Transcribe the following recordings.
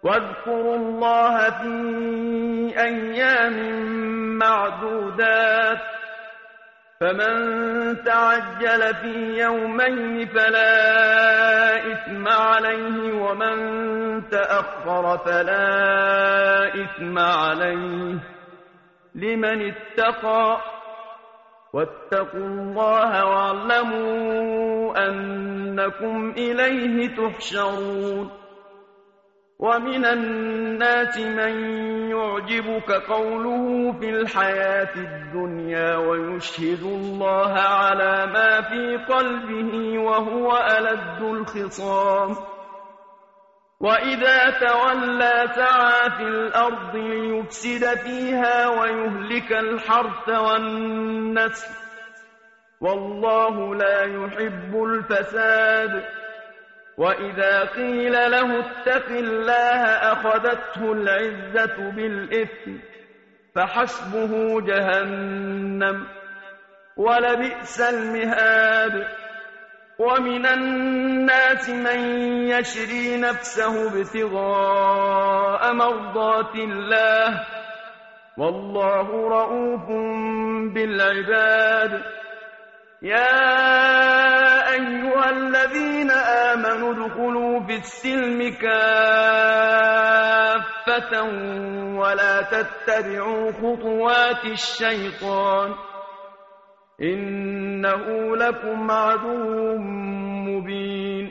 واذكروا الله في أيام معدودات فمن تعجل في يومين فلا إثم عليه ومن تأخر فلا إثم عليه لمن اتقى واتقوا الله واعلموا أنكم إليه تحشرون ومن الناس من يعجبك قوله في الحياة الدنيا ويشهد الله على ما في قلبه وهو ألد الخصام وإذا تولى سعى في الأرض ليفسد فيها ويهلك الحرث والنسل والله لا يحب الفساد وإذا قيل له اتق الله أخذته العزة بالإثم فحسبه جهنم ولبئس المهاد ومن الناس من يشري نفسه ابتغاء مرضات الله والله رؤوف بالعباد يا أيها الذين آمنوا ادخلوا في السلم كافة ولا تتبعوا خطوات الشيطان إنه لكم عدو مبين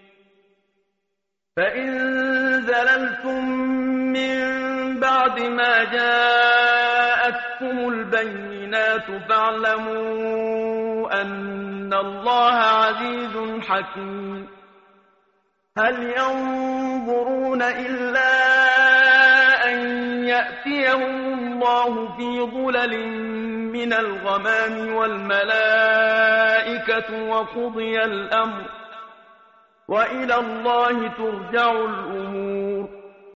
فإن زللتم من بعد ما جاءتكم البينات فاعلموا أن الله عزيز حكيم هل ينظرون إلا أن يأتيهم الله في ظلل من الغمام والملائكة وقضي الأمر وإلى الله ترجع الأمور